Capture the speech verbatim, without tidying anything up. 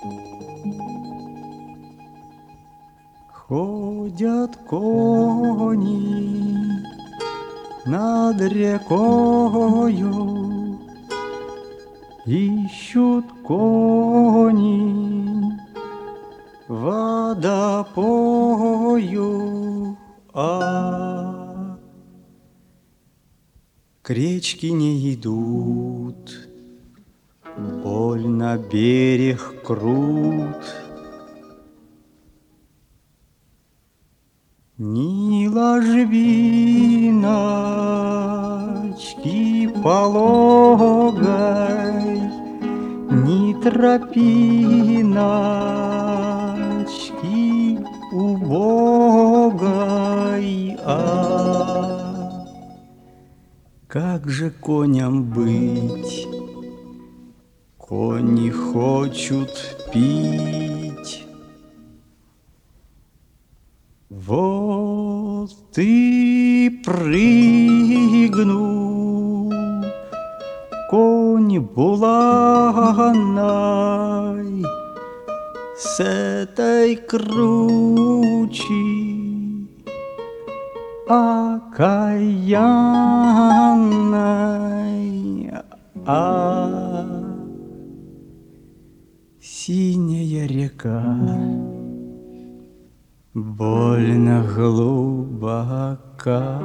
Ходят кони над рекою, ищут кони водопою, а к речке не идут, больно берег крут. Ни ложбиночки пологой, ни тропиночки убогой, а как же коням быть? Кони хочут пить. Вот ты прыгнул, конь буланой, с этой кручи окаянной, а синяя река больно глубока.